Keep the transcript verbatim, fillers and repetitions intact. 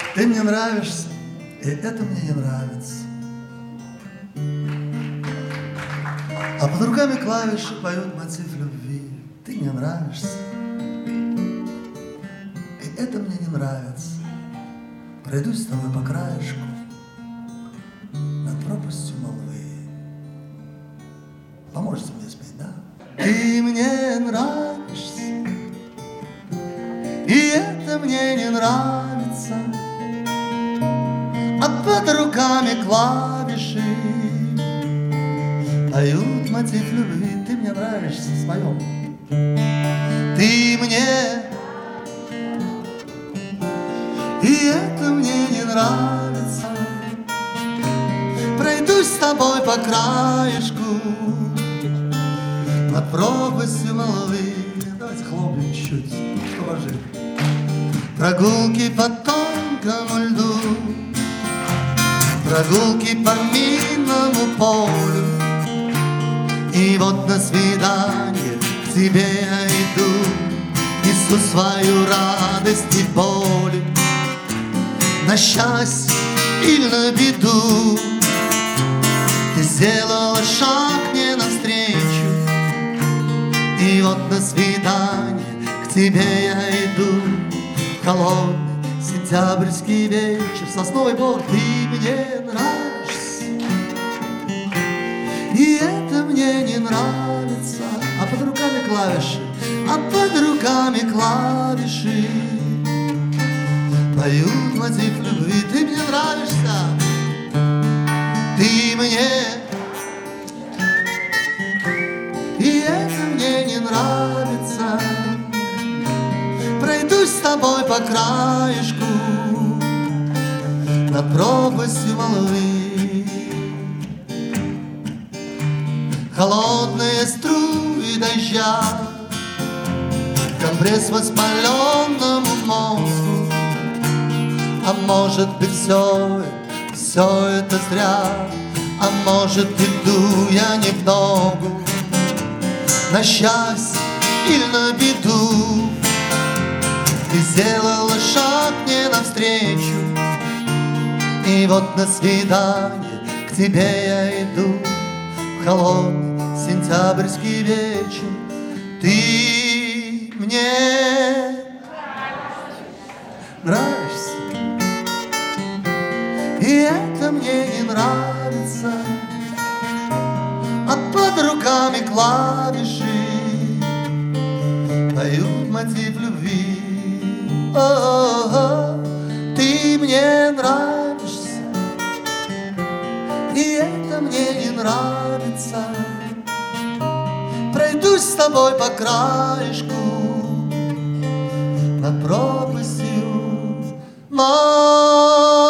Ты мне нравишься, и это мне не нравится. А под руками клавиши поют мотив любви. Ты мне нравишься, и это мне не нравится. Пройдусь с тобой по краешку над пропастью молвы. Поможете мне спеть, да? Ты мне нравишься, и это мне не нравится. А под руками клавиши поют мотив любви. Ты мне нравишься, споем. Ты мне, и это мне не нравится. Пройдусь с тобой по краешку над пропастью молвы. Давайте хлопнем чуть-чуть, поможи. Прогулки по тонкому льду, прогулки по минному полю. И вот на свидание к тебе я иду, несу свою радость и боль. На счастье или на беду ты сделала шаг мне навстречу. И вот на свидание к тебе я иду, холодный сентябрьский вечер, сосновый бор. Ты мне нравишься, и это мне не нравится. А под руками клавиши, а под руками клавиши поют мотив любви. Ты мне нравишься, ты мне, и это мне не нравится. Пройдусь с тобой по краешку над пропастью молвы. Холодные струи дождя, компресс воспаленному мозгу. А может быть все, все это зря, а может иду я не в ногу. На счастье или на беду ты сделала шаг мне навстречу. И вот на свидание к тебе я иду, в холодный сентябрьский вечер. Ты мне нравишься, и это мне не нравится. А под руками клавиши поют мотив любви. О-о-о, ты мне нравишься, и это мне не нравится. Пройдусь с тобой по краешку над пропастью молвы.